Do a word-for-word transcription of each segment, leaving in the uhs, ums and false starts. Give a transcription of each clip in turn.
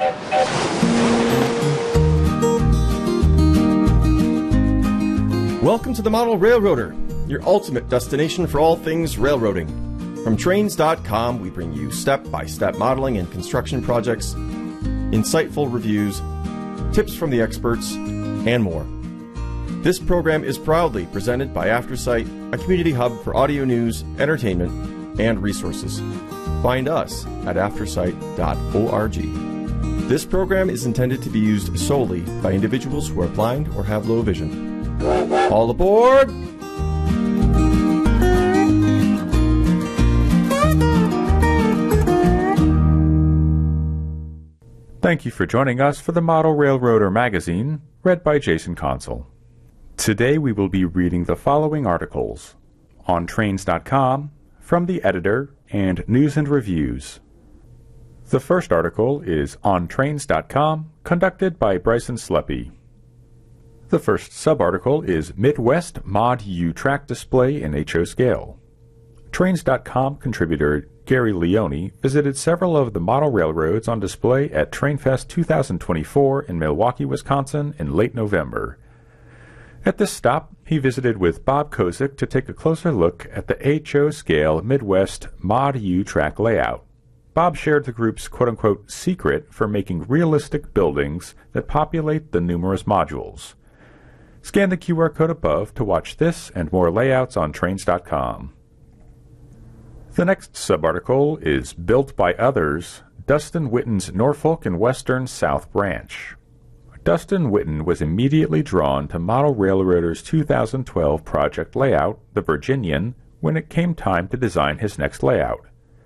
Welcome to the Model Railroader, your ultimate destination for all things railroading. From Trains dot com, we bring you step-by-step modeling and construction projects, insightful reviews, tips from the experts, and more. This program is proudly presented by AfterSight, a community hub for audio news, entertainment, and resources. Find us at aftersight dot org. This program is intended to be used solely by individuals who are blind or have low vision. All aboard! Thank you for joining us for the Model Railroader magazine, read by Jason Consul. Today we will be reading the following articles on Trains dot com, from the editor, and News and Reviews. The first article is on Trains dot com, conducted by Bryson Sleppy. The first sub-article is Midwest Mod U Track Display in H O Scale. Trains dot com contributor Gary Leone visited several of the model railroads on display at TrainFest two thousand twenty-four in Milwaukee, Wisconsin in late November. At this stop, he visited with Bob Kozik to take a closer look at the H O Scale Midwest Mod U track layout. Bob shared the group's quote-unquote secret for making realistic buildings that populate the numerous modules. Scan the Q R code above to watch this and more layouts on Trains dot com. The next sub-article is Built by Others, Dustin Witten's Norfolk and Western South Branch. Dustin Witten was immediately drawn to Model Railroader's two thousand twelve project layout, the Virginian, when it came time to design his next layout.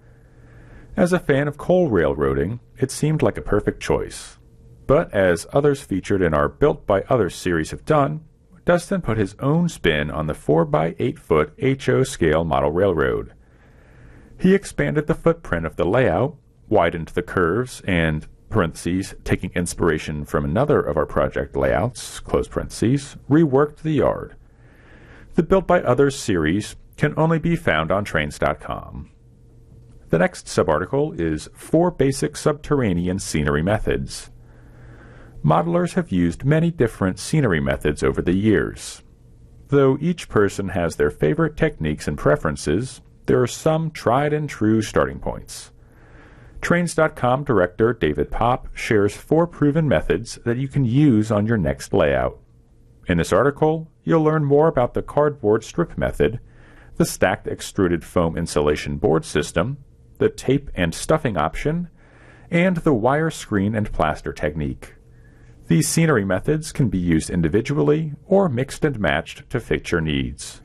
As a fan of coal railroading, it seemed like a perfect choice. But as others featured in our Built by Others series have done, Dustin put his own spin on the four by eight foot H O scale model railroad. He expanded the footprint of the layout, widened the curves, and, parentheses, taking inspiration from another of our project layouts, close parentheses, reworked the yard. The Built by Others series can only be found on Trains dot com. The next sub-article is Four Basic Subterranean Scenery Methods. Modelers have used many different scenery methods over the years. Though each person has their favorite techniques and preferences, there are some tried-and-true starting points. Trains dot com director David Popp shares four proven methods that you can use on your next layout. In this article, you'll learn more about the cardboard strip method, the stacked extruded foam insulation board system, the tape and stuffing option, and the wire screen and plaster technique. These scenery methods can be used individually or mixed and matched to fit your needs.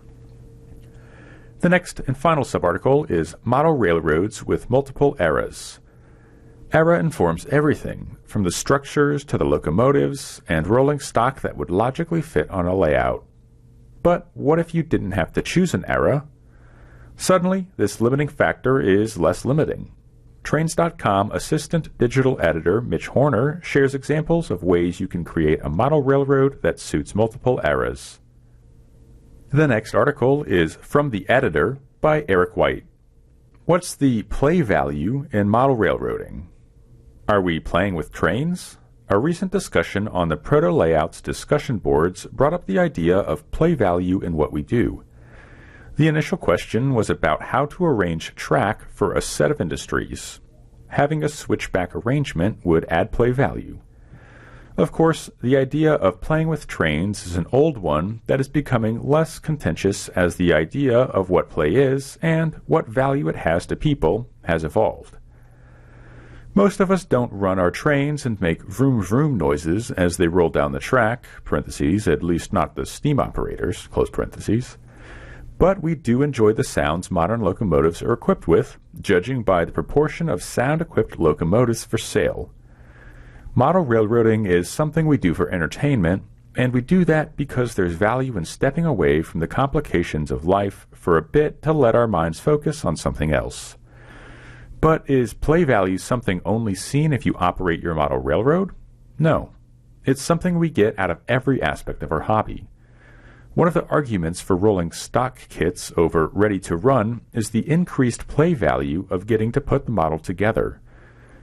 The next and final subarticle is Model Railroads with Multiple Eras. Era informs everything, from the structures to the locomotives and rolling stock that would logically fit on a layout. But what if you didn't have to choose an era? Suddenly, this limiting factor is less limiting. Trains dot com assistant digital editor Mitch Horner shares examples of ways you can create a model railroad that suits multiple eras. The next article is From the Editor by Eric White. What's the play value in model railroading? Are we playing with trains? A recent discussion on the Proto Layouts discussion boards brought up the idea of play value in what we do. The initial question was about how to arrange track for a set of industries. Having a switchback arrangement would add play value. Of course, the idea of playing with trains is an old one that is becoming less contentious as the idea of what play is and what value it has to people has evolved. Most of us don't run our trains and make vroom vroom noises as they roll down the track, parentheses, at least not the steam operators, close parentheses. But we do enjoy the sounds modern locomotives are equipped with, judging by the proportion of sound-equipped locomotives for sale. Model railroading is something we do for entertainment, and we do that because there's value in stepping away from the complications of life for a bit to let our minds focus on something else. But is play value something only seen if you operate your model railroad? No. It's something we get out of every aspect of our hobby. One of the arguments for rolling stock kits over ready to run is the increased play value of getting to put the model together.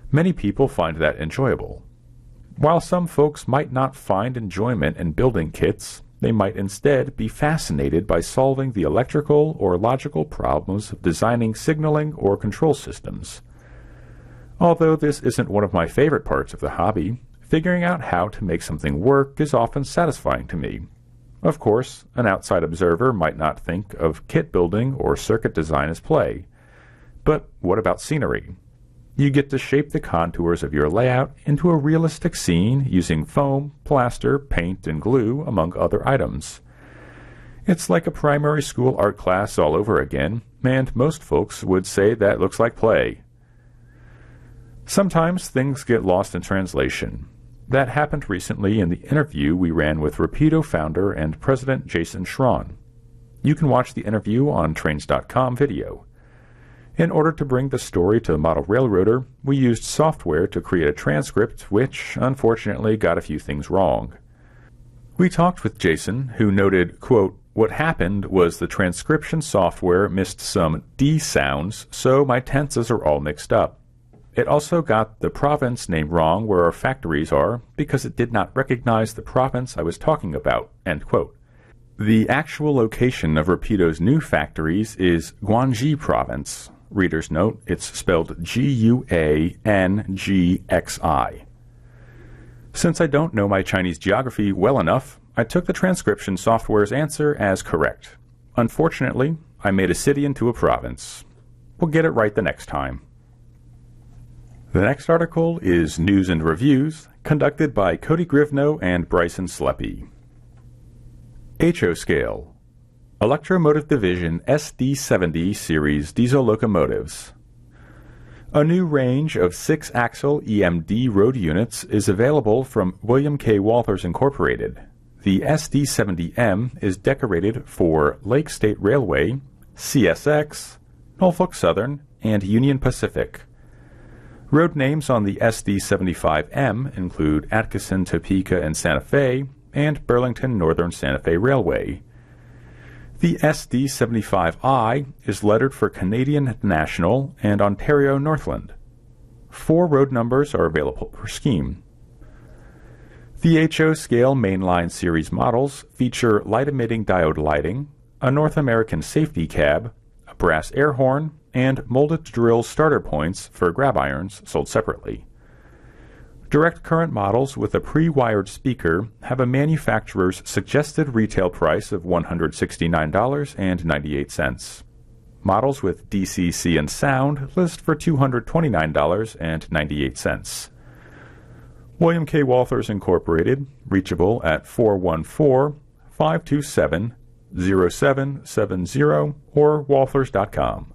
Many people find that enjoyable. While some folks might not find enjoyment in building kits, they might instead be fascinated by solving the electrical or logical problems of designing signaling or control systems. Although this isn't one of my favorite parts of the hobby, figuring out how to make something work is often satisfying to me. Of course, an outside observer might not think of kit building or circuit design as play. But what about scenery? You get to shape the contours of your layout into a realistic scene using foam, plaster, paint, and glue, among other items. It's like a primary school art class all over again, and most folks would say that looks like play. Sometimes things get lost in translation. That happened recently in the interview we ran with Rapido founder and president Jason Schron. You can watch the interview on Trains dot com video. In order to bring the story to the model railroader, we used software to create a transcript which, unfortunately, got a few things wrong. We talked with Jason, who noted, quote, "What happened was the transcription software missed some D sounds, so my tenses are all mixed up. It also got the province name wrong where our factories are because it did not recognize the province I was talking about," end quote. The actual location of Rapido's new factories is Guangxi Province. Reader's note, it's spelled G U A N G X I. Since I don't know my Chinese geography well enough, I took the transcription software's answer as correct. Unfortunately, I made a city into a province. We'll get it right the next time. The next article is News and Reviews, conducted by Cody Grivno and Bryson Sleppy. H O Scale Electromotive Division S D seventy series diesel locomotives. A new range of six-axle E M D road units is available from William K. Walthers Incorporated. The S D seventy M is decorated for Lake State Railway, C S X, Norfolk Southern, and Union Pacific. Road names on the S D seventy-five M include Atchison, Topeka, and Santa Fe, and Burlington Northern Santa Fe Railway. The S D seventy-five I is lettered for Canadian National and Ontario Northland. Four road numbers are available per scheme. The H O Scale Mainline Series models feature light-emitting diode lighting, a North American safety cab, a brass air horn, and molded drill starter points for grab irons sold separately. Direct current models with a pre-wired speaker have a manufacturer's suggested retail price of one hundred sixty-nine dollars and ninety-eight cents. Models with D C C and sound list for two hundred twenty-nine dollars and ninety-eight cents. William K. Walthers Incorporated, reachable at four one four, five two seven, zero seven seven zero or walthers dot com.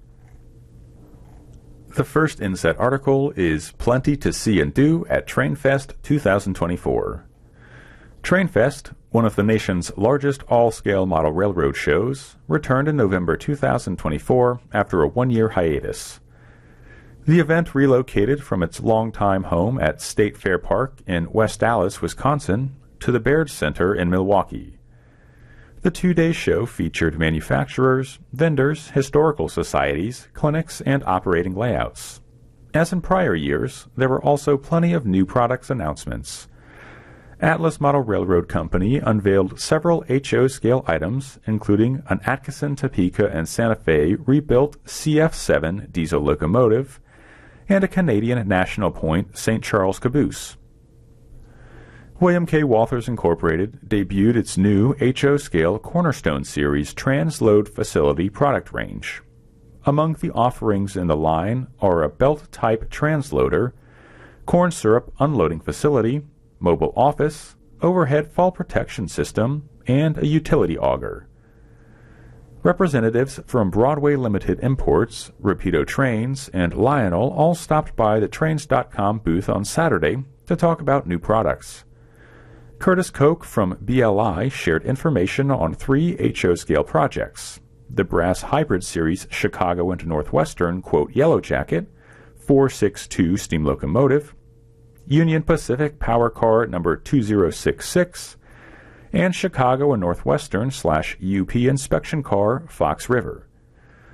The first inset article is Plenty to See and Do at TrainFest twenty twenty-four. TrainFest, one of the nation's largest all-scale model railroad shows, returned in November two thousand twenty-four after a one-year hiatus. The event relocated from its longtime home at State Fair Park in West Allis, Wisconsin, to the Baird Center in Milwaukee. The two-day show featured manufacturers, vendors, historical societies, clinics, and operating layouts. As in prior years, there were also plenty of new products announcements. Atlas Model Railroad Company unveiled several H O scale items, including an Atchison, Topeka, and Santa Fe rebuilt C F seven diesel locomotive, and a Canadian National Point Saint Charles caboose. William K. Walthers Incorporated debuted its new H O Scale Cornerstone Series transload facility product range. Among the offerings in the line are a belt-type transloader, corn syrup unloading facility, mobile office, overhead fall protection system, and a utility auger. Representatives from Broadway Limited Imports, Rapido Trains, and Lionel all stopped by the Trains dot com booth on Saturday to talk about new products. Curtis Koch from B L I shared information on three H O scale projects: the Brass Hybrid Series Chicago and Northwestern quote Yellow Jacket, four sixty-two steam locomotive, Union Pacific Power Car number two zero six six, and Chicago and Northwestern slash U P inspection car Fox River.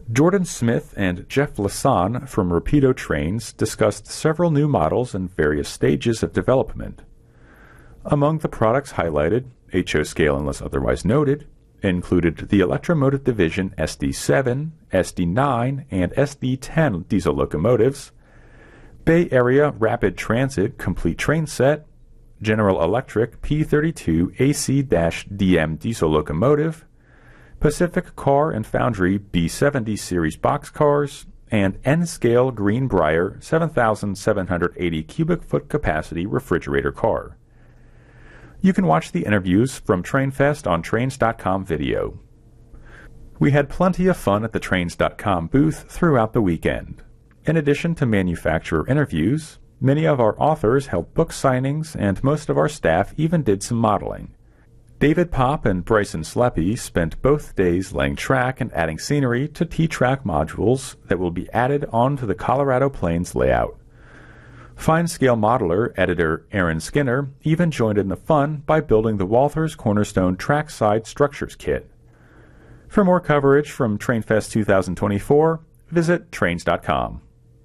Jordan Smith and Jeff Lassan from Rapido Trains discussed several new models in various stages of development. Among the products highlighted, H O scale unless otherwise noted, included the Electromotive Division S D seven, S D nine, and S D ten diesel locomotives, Bay Area Rapid Transit Complete Train Set, General Electric P thirty-two A C D M diesel locomotive, Pacific Car and Foundry B seventy series boxcars, and N-Scale Greenbrier seven thousand seven hundred eighty cubic foot capacity refrigerator car. You can watch the interviews from TrainFest on Trains dot com video. We had plenty of fun at the Trains dot com booth throughout the weekend. In addition to manufacturer interviews, many of our authors held book signings, and most of our staff even did some modeling. David Popp and Bryson Sleppy spent both days laying track and adding scenery to T-Track modules that will be added onto the Colorado Plains layout. Fine-scale modeler editor Aaron Skinner even joined in the fun by building the Walthers Cornerstone Trackside Structures Kit. For more coverage from TrainFest twenty twenty-four, visit Trains dot com.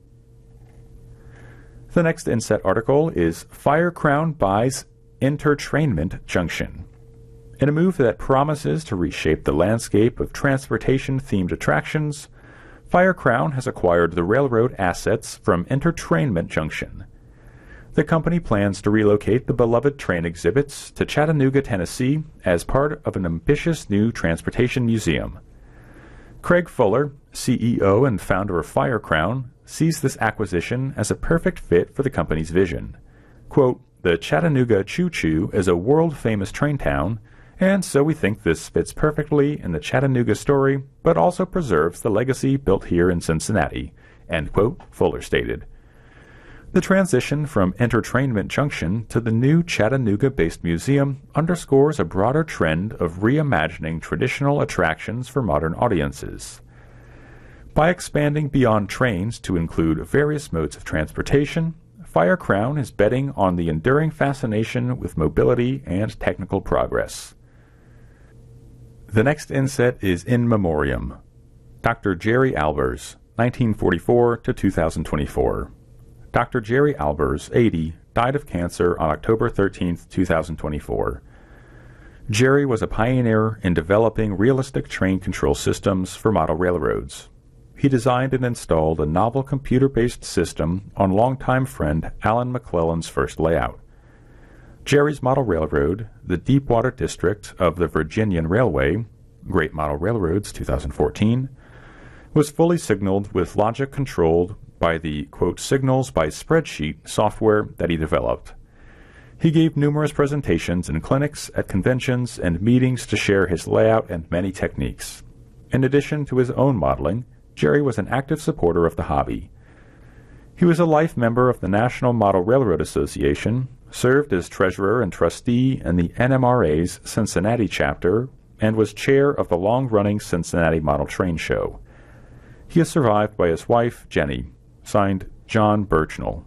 The next inset article is Fire Crown buys Intertrainment Junction. In a move that promises to reshape the landscape of transportation-themed attractions, Fire Crown has acquired the railroad assets from Intertrainment Junction. The company plans to relocate the beloved train exhibits to Chattanooga, Tennessee, as part of an ambitious new transportation museum. Craig Fuller, C E O and founder of Fire Crown, sees this acquisition as a perfect fit for the company's vision. Quote, "The Chattanooga Choo Choo is a world-famous train town, and so we think this fits perfectly in the Chattanooga story, but also preserves the legacy built here in Cincinnati," end quote, Fuller stated. The transition from Intertrainment Junction to the new Chattanooga-based museum underscores a broader trend of reimagining traditional attractions for modern audiences. By expanding beyond trains to include various modes of transportation, Fire Crown is betting on the enduring fascination with mobility and technical progress. The next inset is In Memoriam. Doctor Jerry Albers, nineteen forty-four to two thousand twenty-four. Doctor Jerry Albers, eighty, died of cancer on October thirteenth, two thousand twenty-four. Jerry was a pioneer in developing realistic train control systems for model railroads. He designed and installed a novel computer-based system on longtime friend Alan McClellan's first layout. Jerry's model railroad, the Deepwater District of the Virginian Railway, Great Model Railroads two thousand fourteen, was fully signaled with logic controlled by the, quote, signals by spreadsheet software that he developed. He gave numerous presentations in clinics, at conventions, and meetings to share his layout and many techniques. In addition to his own modeling, Jerry was an active supporter of the hobby. He was a life member of the National Model Railroad Association, served as treasurer and trustee in the N M R A's Cincinnati chapter, and was chair of the long-running Cincinnati Model Train Show. He is survived by his wife, Jenny, signed John Birchnell.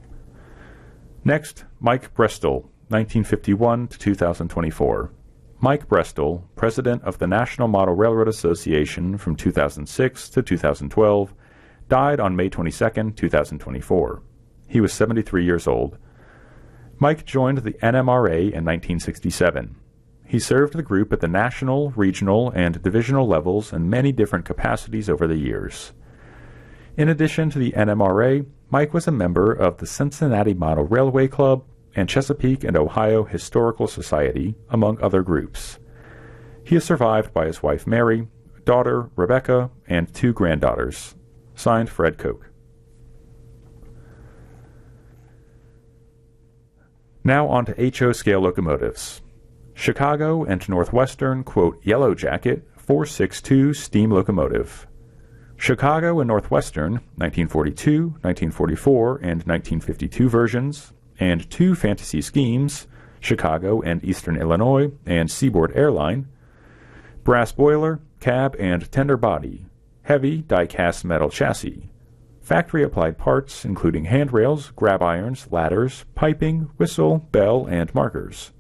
Next, Mike Brestol, nineteen fifty-one to two thousand twenty-four. Mike Brestol, president of the National Model Railroad Association from two thousand six to two thousand twelve, died on May twenty-second, two thousand twenty-four. He was seventy-three years old. Mike joined the N M R A in nineteen sixty-seven. He served the group at the national, regional, and divisional levels in many different capacities over the years. In addition to the N M R A, Mike was a member of the Cincinnati Model Railway Club and Chesapeake and Ohio Historical Society, among other groups. He is survived by his wife Mary, daughter Rebecca, and two granddaughters. Signed, Fred Koch. Now on to H O scale locomotives. Chicago and Northwestern, quote, Yellow Jacket four sixty-two steam locomotive. Chicago and Northwestern, nineteen forty-two, nineteen forty-four, and nineteen fifty-two versions, and two fantasy schemes, Chicago and Eastern Illinois and Seaboard Airline, brass boiler, cab and tender body, heavy die-cast metal chassis, factory-applied parts including handrails, grab irons, ladders, piping, whistle, bell, and markers,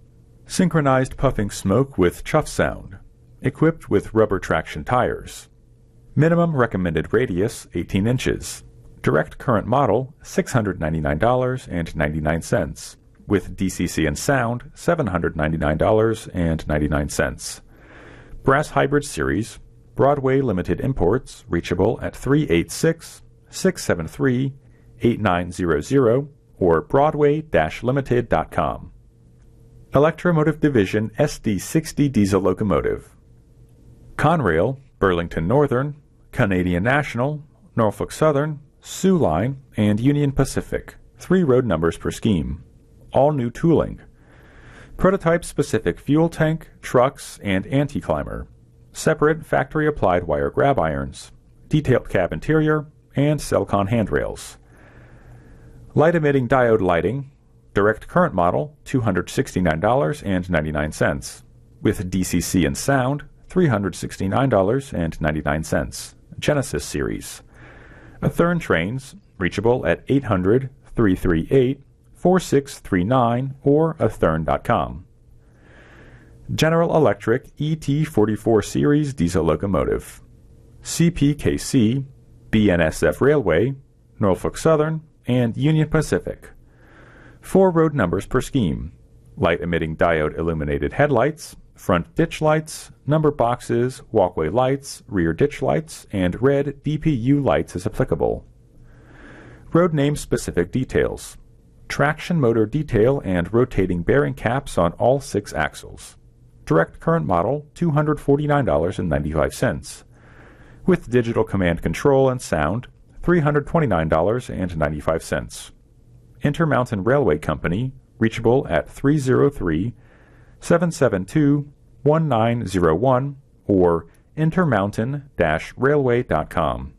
synchronized puffing smoke with chuff sound, equipped with rubber traction tires, Minimum recommended radius eighteen inches. Direct current model six hundred ninety-nine dollars and ninety-nine cents. With D C C and sound seven hundred ninety-nine dollars and ninety-nine cents. Brass Hybrid Series, Broadway Limited Imports, reachable at three eight six, six seven three, eight nine zero zero or broadway dash limited dot com. Electromotive Division S D sixty diesel locomotive. Conrail, Burlington Northern, Canadian National, Norfolk Southern, Sioux Line, and Union Pacific, three road numbers per scheme. All new tooling. Prototype-specific fuel tank, trucks, and anti-climber. Separate factory-applied wire grab irons. Detailed cab interior, and Celcon handrails. Light-emitting diode lighting. Direct current model, two hundred sixty-nine dollars and ninety-nine cents. With D C C and sound, three hundred sixty-nine dollars and ninety-nine cents. Genesis Series. Athearn trains, reachable at eight hundred, three three eight, four six three nine or athearn dot com. General Electric E T forty-four Series diesel locomotive. C P K C, B N S F Railway, Norfolk Southern, and Union Pacific. Four road numbers per scheme. Light-emitting diode illuminated headlights, front ditch lights, number boxes, walkway lights, rear ditch lights, and red D P U lights as applicable. Road name-specific details. Traction motor detail and rotating bearing caps on all six axles. Direct current model, two hundred forty-nine dollars and ninety-five cents. With digital command control and sound, three hundred twenty-nine dollars and ninety-five cents. Intermountain Railway Company, reachable at three oh three, seven seven two, one nine zero one or intermountain dash railway dot com.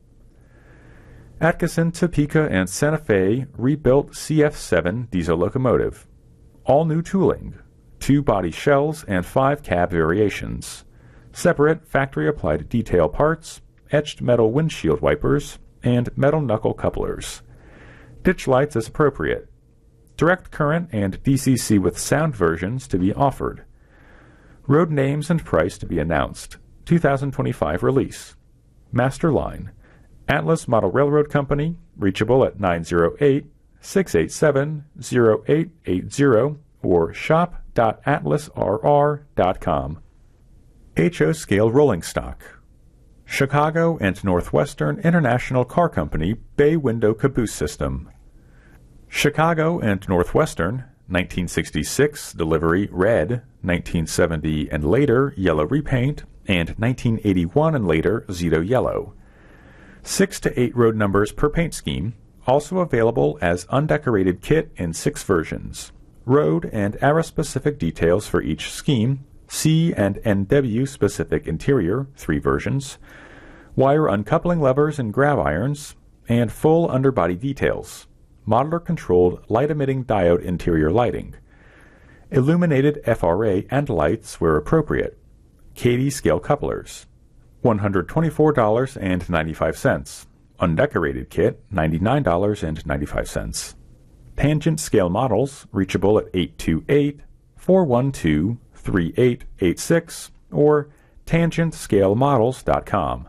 Atkinson, Topeka, and Santa Fe rebuilt C F seven diesel locomotive. All new tooling, two body shells and five cab variations. Separate factory-applied detail parts, etched metal windshield wipers, and metal knuckle couplers. Ditch lights as appropriate. Direct current and D C C with sound versions to be offered. Road names and price to be announced. two thousand twenty-five release. Master line. Atlas Model Railroad Company, reachable at nine oh eight, six eight seven, oh eight eight zero or shop dot atlas r r dot com. H O Scale Rolling Stock. Chicago and Northwestern International Car Company Bay Window Caboose System. Chicago and Northwestern, nineteen sixty-six delivery red, nineteen seventy and later yellow repaint, and nineteen eighty-one and later Zito yellow. Six to eight road numbers per paint scheme, also available as undecorated kit in six versions. Road and era-specific details for each scheme, C and N W specific interior, three versions, wire uncoupling levers and grab irons, and full underbody details. Modeler-controlled light-emitting diode interior lighting. Illuminated F R A and lights where appropriate. Kadee scale couplers. one hundred twenty-four dollars and ninety-five cents. Undecorated kit, ninety-nine dollars and ninety-five cents. Tangent scale models, reachable at eight two eight, four one two, three eight eight six or tangent scale models dot com.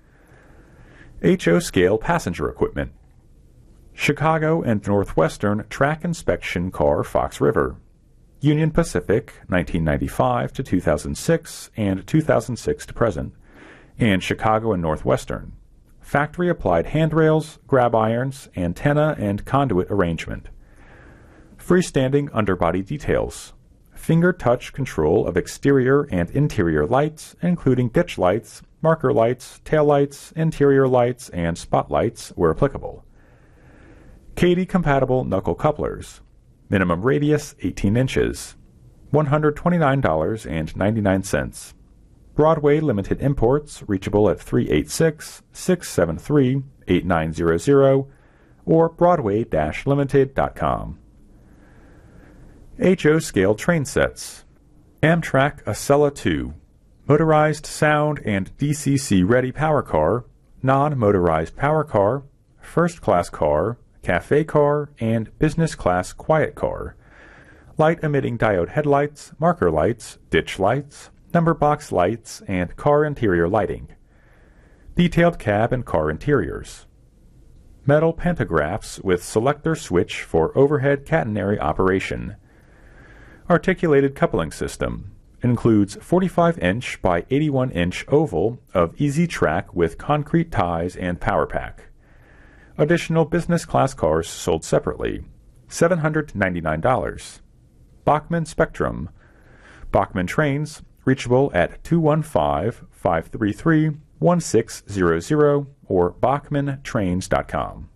H O Scale passenger equipment. Chicago and Northwestern track inspection car Fox River. Union Pacific, nineteen ninety-five to two thousand six and two thousand six to present. And Chicago and Northwestern. Factory-applied handrails, grab irons, antenna, and conduit arrangement. Freestanding underbody details. Finger touch control of exterior and interior lights, including ditch lights, marker lights, taillights, interior lights, and spotlights where applicable. Kadee-compatible knuckle couplers. Minimum radius eighteen inches. one hundred twenty-nine dollars and ninety-nine cents. Broadway Limited Imports, reachable at three eight six, six seven three, eight nine zero zero or broadway dash limited dot com. H O Scale train sets. Amtrak Acela two. Motorized sound and D C C-ready power car, non-motorized power car, first-class car, cafe car, and business-class quiet car. Light-emitting diode headlights, marker lights, ditch lights, number box lights, and car interior lighting. detailed cab and car interiors, metal pantographs with selector switch for overhead catenary operation, articulated coupling system, includes forty-five inch by eighty-one inch oval of easy track with concrete ties and power pack. Additional business class cars sold separately, seven hundred ninety-nine dollars. Bachmann Spectrum. Bachmann trains reachable at two one five, five three three, one six zero zero or bachmann trains dot com.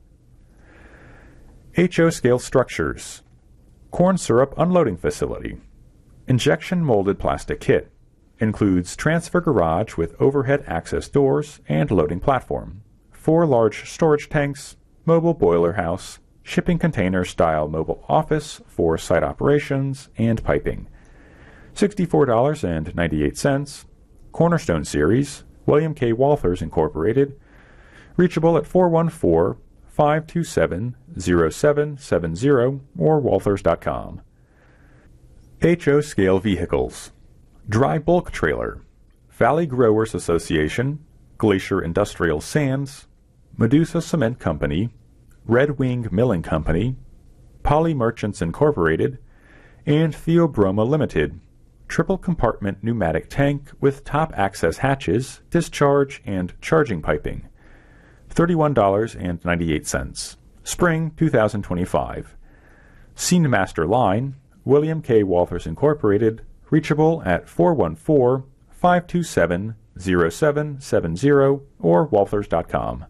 H O Scale Structures. Corn syrup unloading facility. Injection molded plastic kit. Includes transfer garage with overhead access doors and loading platform. Four large storage tanks, mobile boiler house, shipping container style mobile office for site operations, and piping. sixty-four dollars and ninety-eight cents. Cornerstone Series, William K. Walthers Incorporated. Reachable at four one four, five two seven, zero seven seven zero or walthers dot com. H O Scale Vehicles. Dry Bulk Trailer. Valley Growers Association, Glacier Industrial Sands, Medusa Cement Company, Red Wing Milling Company, Poly Merchants Incorporated, and Theobroma Limited. Triple compartment pneumatic tank with top access hatches, discharge, and charging piping. thirty-one dollars and ninety-eight cents. Spring two thousand twenty-five. Scene Master Line, William K. Walthers Incorporated, reachable at four one four, five two seven, zero seven seven zero or walthers dot com.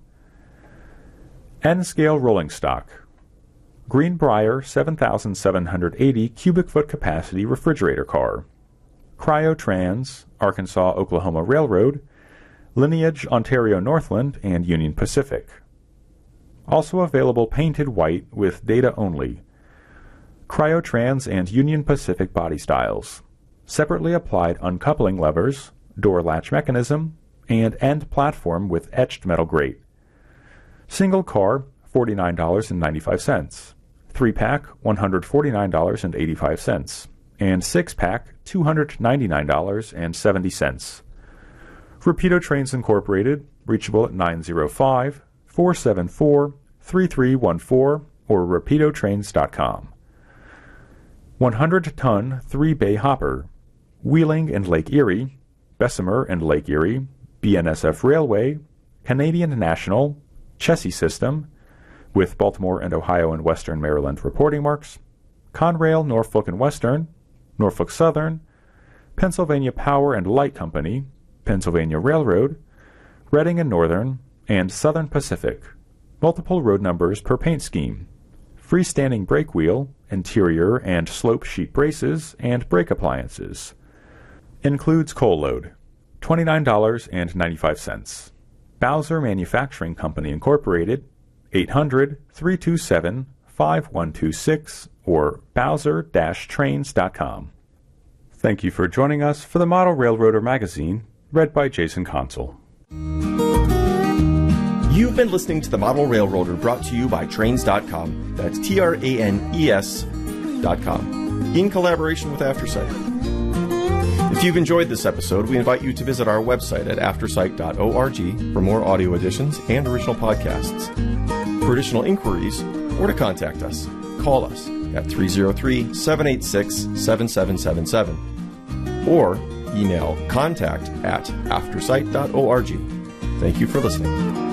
N-Scale Rolling Stock. Greenbrier seven thousand seven hundred eighty cubic foot capacity refrigerator car. Cryotrans, Arkansas Oklahoma Railroad, Lineage Ontario Northland, and Union Pacific. Also available painted white with data only. Cryotrans and Union Pacific body styles. Separately applied uncoupling levers, door latch mechanism, and end platform with etched metal grate. Single car, forty-nine dollars and ninety-five cents. Three pack, one hundred forty-nine dollars and eighty-five cents. And six pack, two hundred ninety-nine dollars and seventy cents. Rapido Trains Incorporated, reachable at nine zero five, four seven four, three three one four or rapido trains dot com. one hundred ton three bay hopper. Wheeling and Lake Erie, Bessemer and Lake Erie, B N S F Railway, Canadian National, Chessie System, with Baltimore and Ohio and Western Maryland reporting marks, Conrail, Norfolk and Western, Norfolk Southern, Pennsylvania Power and Light Company, Pennsylvania Railroad, Reading and Northern, and Southern Pacific. Multiple road numbers per paint scheme. Freestanding brake wheel, interior and slope sheet braces, and brake appliances. Includes coal load. twenty-nine dollars and ninety-five cents. Bowser Manufacturing Company Incorporated, eight hundred, three two seven, five one two six or bowser dash trains dot com. Thank you for joining us for the Model Railroader magazine, read by Jason Consul. You've been listening to the Model Railroader, brought to you by trains dot com. That's T R A N E S dot com, in collaboration with AfterSight. If you've enjoyed this episode, we invite you to visit our website at aftersight dot org for more audio editions and original podcasts. For additional inquiries or to contact us, call us at three oh three, seven eight six, seven seven seven seven or email contact at aftersight dot org. Thank you for listening.